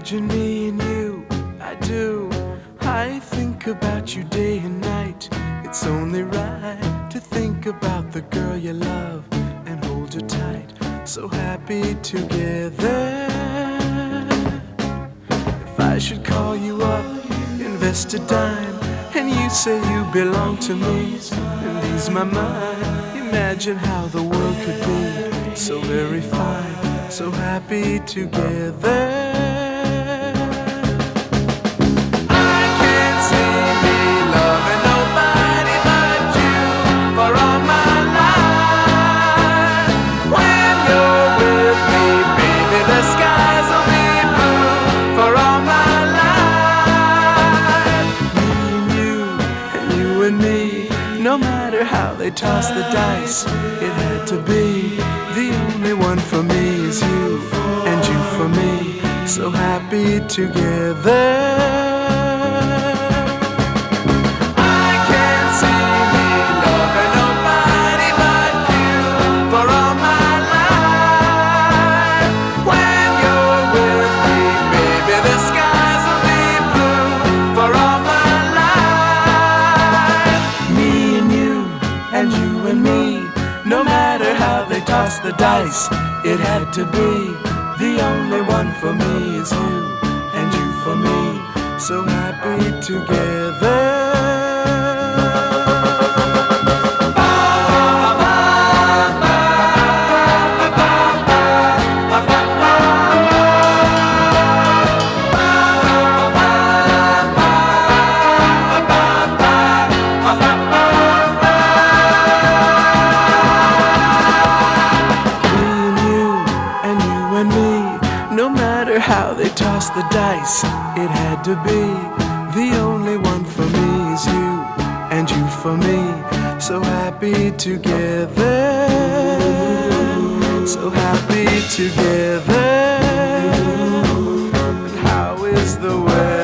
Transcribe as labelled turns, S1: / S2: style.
S1: Imagine me and you, I do. I think about you day and night. It's only right to think about the girl you love and hold her tight. So happy together. If I should call you up, invest a dime, and you say you belong to me and ease my mind, imagine how the world could be so very fine, so happy together. No matter how they toss the dice, it had to be. The only one for me is you, and you for me, so happy together. No matter how they toss the dice, it had to be. The only one for me is you, and you for me, so happy together. No matter how they toss the dice, it had to be. The only one for me is you, and you for me, so happy together. So happy together. And how is the weather?